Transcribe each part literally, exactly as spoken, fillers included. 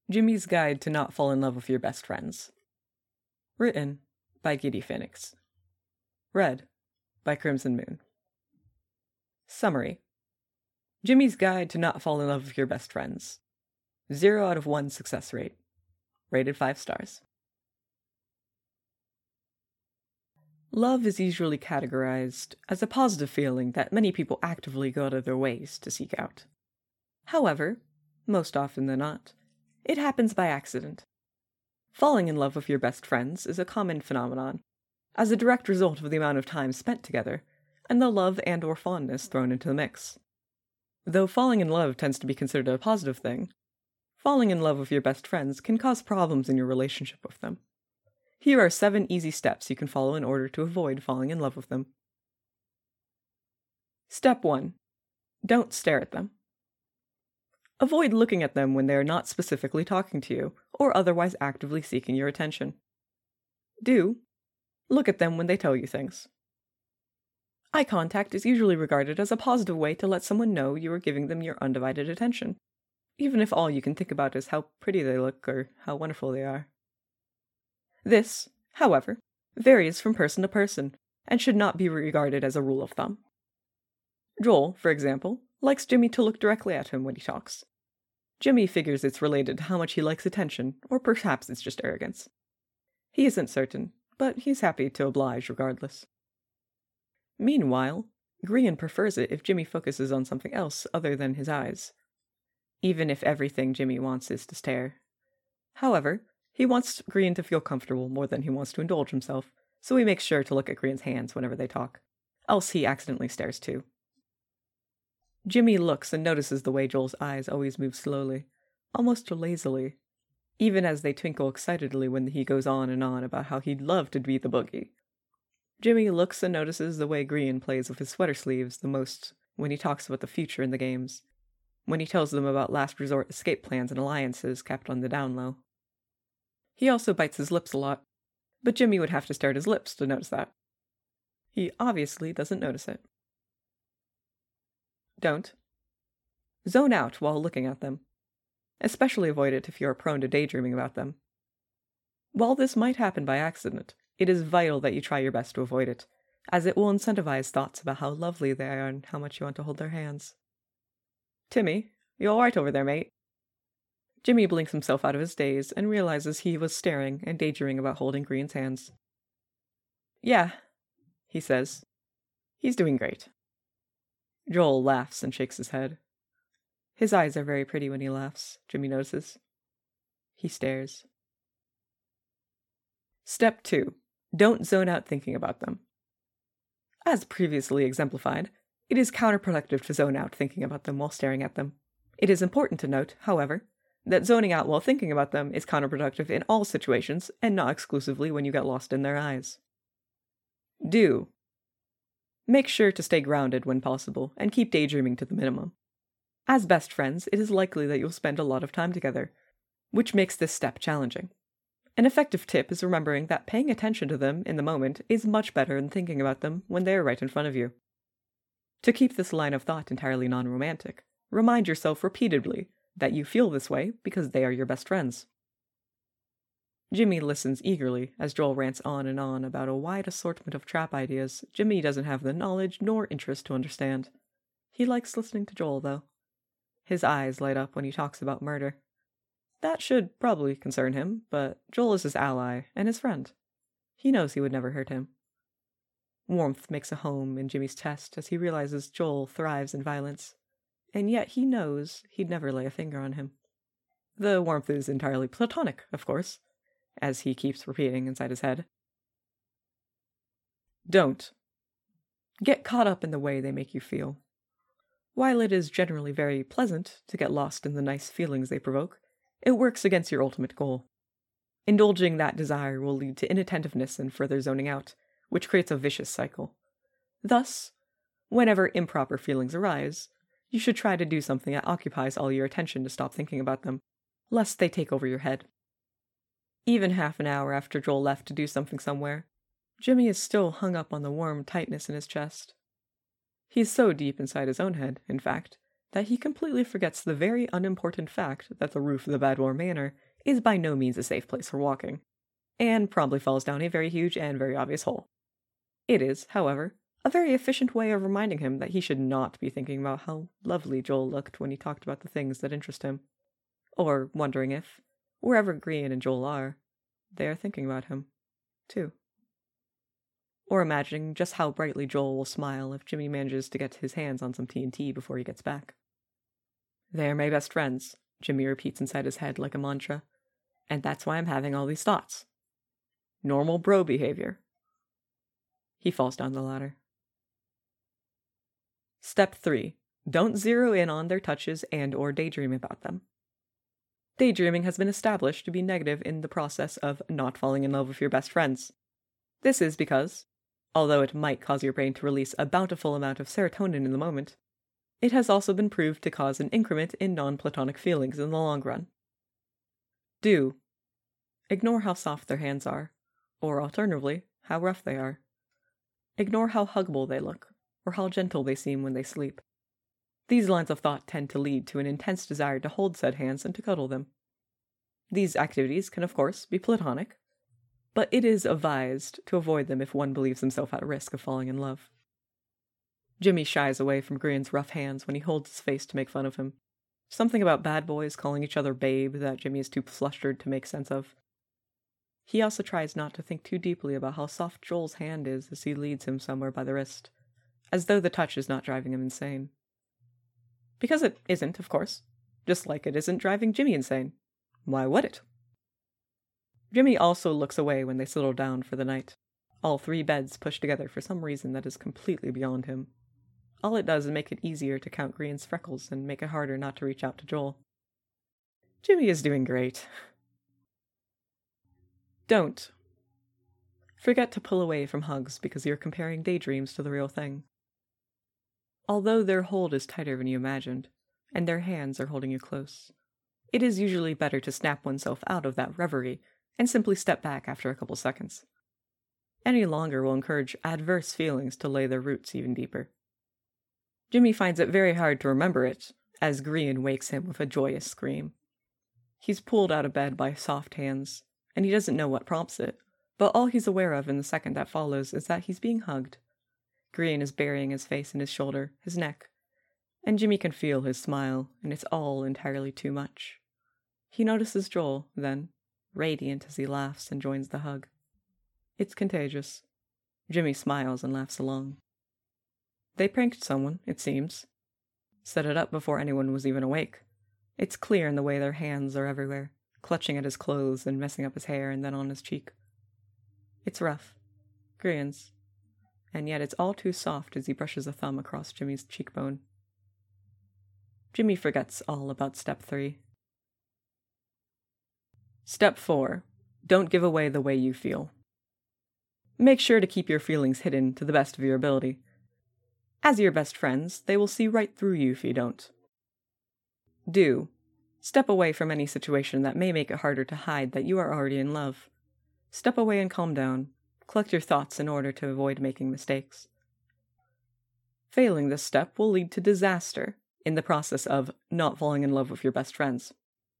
Jimmy's Guide to Not Fall in Love with Your Best Friends. Written by Giddy Phoenix. Read by Crimson Moon. Summary. Jimmy's Guide to Not Fall in Love with Your Best Friends. Zero out of one success rate. Rated five stars. Love is usually categorized as a positive feeling that many people actively go out of their ways to seek out. However, most often than not, it happens by accident. Falling in love with your best friends is a common phenomenon, as a direct result of the amount of time spent together, and the love and or fondness thrown into the mix. Though falling in love tends to be considered a positive thing, falling in love with your best friends can cause problems in your relationship with them. Here are seven easy steps you can follow in order to avoid falling in love with them. Step one. Don't stare at them. Avoid looking at them when they are not specifically talking to you, or otherwise actively seeking your attention. Do look at them when they tell you things. Eye contact is usually regarded as a positive way to let someone know you are giving them your undivided attention, even if all you can think about is how pretty they look or how wonderful they are. This, however, varies from person to person, and should not be regarded as a rule of thumb. Joel, for example, likes Jimmy to look directly at him when he talks. Jimmy figures it's related to how much he likes attention, or perhaps it's just arrogance. He isn't certain, but he's happy to oblige regardless. Meanwhile, Grian prefers it if Jimmy focuses on something else other than his eyes, even if everything Jimmy wants is to stare. However, he wants Grian to feel comfortable more than he wants to indulge himself, so he makes sure to look at Grian's hands whenever they talk, else he accidentally stares too. Jimmy looks and notices the way Joel's eyes always move slowly, almost lazily, even as they twinkle excitedly when he goes on and on about how he'd love to be the boogie. Jimmy looks and notices the way Grian plays with his sweater sleeves the most when he talks about the future in the games, when he tells them about last resort escape plans and alliances kept on the down low. He also bites his lips a lot, but Jimmy would have to stare at his lips to notice that. He obviously doesn't notice it. Don't zone out while looking at them. Especially avoid it if you are prone to daydreaming about them. While this might happen by accident, it is vital that you try your best to avoid it, as it will incentivize thoughts about how lovely they are and how much you want to hold their hands. Timmy, you alright over there, mate? Jimmy blinks himself out of his daze and realizes he was staring and daydreaming about holding Grian's hands. Yeah, he says. He's doing great. Joel laughs and shakes his head. His eyes are very pretty when he laughs, Jimmy notices. He stares. Step two. Don't zone out thinking about them. As previously exemplified, it is counterproductive to zone out thinking about them while staring at them. It is important to note, however, that zoning out while thinking about them is counterproductive in all situations and not exclusively when you get lost in their eyes. Do make sure to stay grounded when possible, and keep daydreaming to the minimum. As best friends, it is likely that you'll spend a lot of time together, which makes this step challenging. An effective tip is remembering that paying attention to them in the moment is much better than thinking about them when they are right in front of you. To keep this line of thought entirely non-romantic, remind yourself repeatedly that you feel this way because they are your best friends. Jimmy listens eagerly as Joel rants on and on about a wide assortment of trap ideas Jimmy doesn't have the knowledge nor interest to understand. He likes listening to Joel, though. His eyes light up when he talks about murder. That should probably concern him, but Joel is his ally and his friend. He knows he would never hurt him. Warmth makes a home in Jimmy's chest as he realizes Joel thrives in violence, and yet he knows he'd never lay a finger on him. The warmth is entirely platonic, of course, as he keeps repeating inside his head. Don't get caught up in the way they make you feel. While it is generally very pleasant to get lost in the nice feelings they provoke, it works against your ultimate goal. Indulging that desire will lead to inattentiveness and further zoning out, which creates a vicious cycle. Thus, whenever improper feelings arise, you should try to do something that occupies all your attention to stop thinking about them, lest they take over your head. Even half an hour after Joel left to do something somewhere, Jimmy is still hung up on the warm tightness in his chest. He's so deep inside his own head, in fact, that he completely forgets the very unimportant fact that the roof of the Badwar Manor is by no means a safe place for walking, and promptly falls down a very huge and very obvious hole. It is, however, a very efficient way of reminding him that he should not be thinking about how lovely Joel looked when he talked about the things that interest him, or wondering if, wherever Grian and Joel are, they are thinking about him, too. Or imagining just how brightly Joel will smile if Jimmy manages to get his hands on some T N T before he gets back. "They're my best friends," Jimmy repeats inside his head like a mantra, "and that's why I'm having all these thoughts. Normal bro behavior." He falls down the ladder. Step three. Don't zero in on their touches and or daydream about them. Daydreaming has been established to be negative in the process of not falling in love with your best friends. This is because, although it might cause your brain to release a bountiful amount of serotonin in the moment, it has also been proved to cause an increment in non-platonic feelings in the long run. Do. Ignore how soft their hands are, or alternatively, how rough they are. Ignore how huggable they look, or how gentle they seem when they sleep. These lines of thought tend to lead to an intense desire to hold said hands and to cuddle them. These activities can, of course, be platonic, but it is advised to avoid them if one believes himself at risk of falling in love. Jimmy shies away from Grian's rough hands when he holds his face to make fun of him. Something about bad boys calling each other babe that Jimmy is too flustered to make sense of. He also tries not to think too deeply about how soft Joel's hand is as he leads him somewhere by the wrist, as though the touch is not driving him insane. Because it isn't, of course, just like it isn't driving Jimmy insane. Why would it? Jimmy also looks away when they settle down for the night, all three beds pushed together for some reason that is completely beyond him. All it does is make it easier to count Grian's freckles and make it harder not to reach out to Joel. Jimmy is doing great. Don't. Forget to pull away from hugs because you're comparing daydreams to the real thing. Although their hold is tighter than you imagined, and their hands are holding you close, it is usually better to snap oneself out of that reverie and simply step back after a couple seconds. Any longer will encourage adverse feelings to lay their roots even deeper. Jimmy finds it very hard to remember it, as Grian wakes him with a joyous scream. He's pulled out of bed by soft hands, and he doesn't know what prompts it, but all he's aware of in the second that follows is that he's being hugged. Grian is burying his face in his shoulder, his neck, and Jimmy can feel his smile, and it's all entirely too much. He notices Joel, then, radiant as he laughs and joins the hug. It's contagious. Jimmy smiles and laughs along. They pranked someone, it seems. Set it up before anyone was even awake. It's clear in the way their hands are everywhere, clutching at his clothes and messing up his hair and then on his cheek. It's rough. Grian's. And yet it's all too soft as he brushes a thumb across Jimmy's cheekbone. Jimmy forgets all about step three. Step four. Don't give away the way you feel. Make sure to keep your feelings hidden to the best of your ability. As your best friends, they will see right through you if you don't. Do. Step away from any situation that may make it harder to hide that you are already in love. Step away and calm down. Collect your thoughts in order to avoid making mistakes. Failing this step will lead to disaster in the process of not falling in love with your best friends.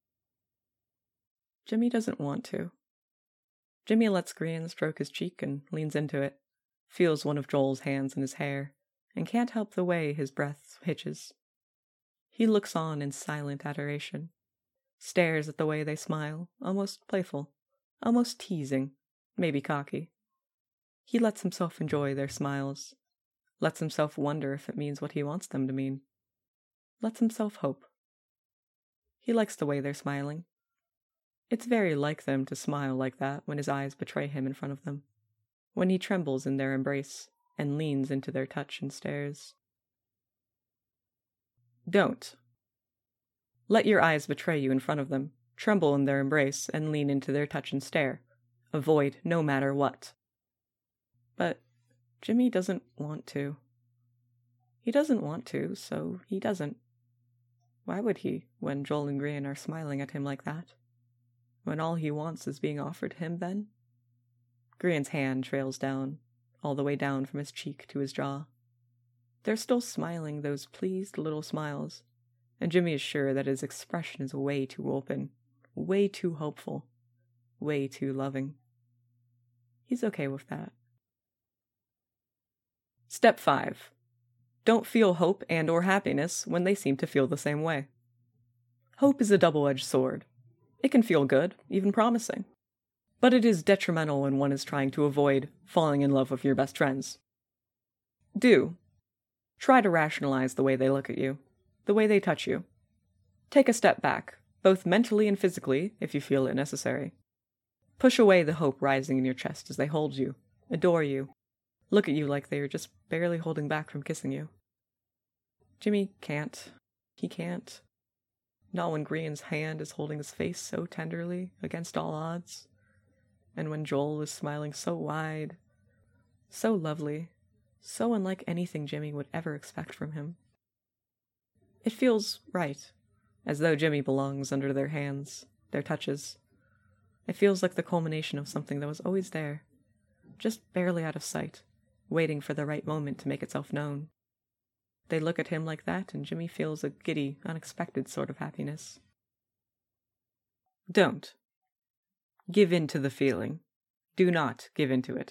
Jimmy doesn't want to. Jimmy lets Grian stroke his cheek and leans into it, feels one of Joel's hands in his hair, and can't help the way his breath hitches. He looks on in silent adoration, stares at the way they smile, almost playful, almost teasing, maybe cocky. He lets himself enjoy their smiles, lets himself wonder if it means what he wants them to mean, lets himself hope. He likes the way they're smiling. It's very like them to smile like that when his eyes betray him in front of them, when he trembles in their embrace and leans into their touch and stares. Don't. Let your eyes betray you in front of them, tremble in their embrace, and lean into their touch and stare. Avoid no matter what. But Jimmy doesn't want to. He doesn't want to, so he doesn't. Why would he, when Joel and Grian are smiling at him like that? When all he wants is being offered him, then? Grian's hand trails down, all the way down from his cheek to his jaw. They're still smiling those pleased little smiles, and Jimmy is sure that his expression is way too open, way too hopeful, way too loving. He's okay with that. Step five. Don't feel hope and or happiness when they seem to feel the same way. Hope is a double-edged sword. It can feel good, even promising. But it is detrimental when one is trying to avoid falling in love with your best friends. Do. Try to rationalize the way they look at you, the way they touch you. Take a step back, both mentally and physically, if you feel it necessary. Push away the hope rising in your chest as they hold you, adore you, look at you like they are just barely holding back from kissing you. Jimmy can't. He can't. Not when Grian's hand is holding his face so tenderly, against all odds, and when Joel is smiling so wide, so lovely, so unlike anything Jimmy would ever expect from him. It feels right, as though Jimmy belongs under their hands, their touches. It feels like the culmination of something that was always there, just barely out of sight, waiting for the right moment to make itself known. They look at him like that, and Jimmy feels a giddy, unexpected sort of happiness. Don't. Give in to the feeling. Do not give in to it.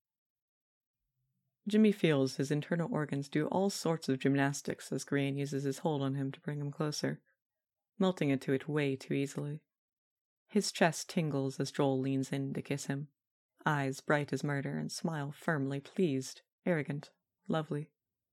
Jimmy feels his internal organs do all sorts of gymnastics as Grian uses his hold on him to bring him closer, melting into it way too easily. His chest tingles as Joel leans in to kiss him, eyes bright as murder and smile firmly pleased, arrogant, lovely.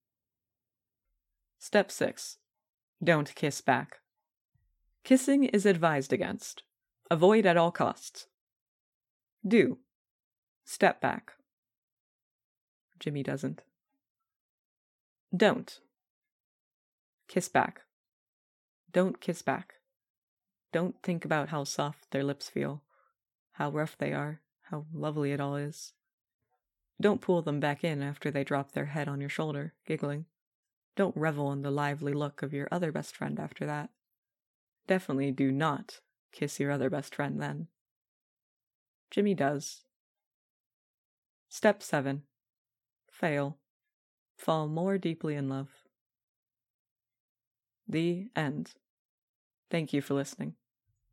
Step six. Don't kiss back. Kissing is advised against. Avoid at all costs. Do. Step back. Jimmy doesn't. Don't. Kiss back. Don't kiss back. Don't think about how soft their lips feel, how rough they are, how lovely it all is. Don't pull them back in after they drop their head on your shoulder, giggling. Don't revel in the lively look of your other best friend after that. Definitely do not kiss your other best friend then. Jimmy does. Step seven. Fail. Fall more deeply in love. The end. Thank you for listening.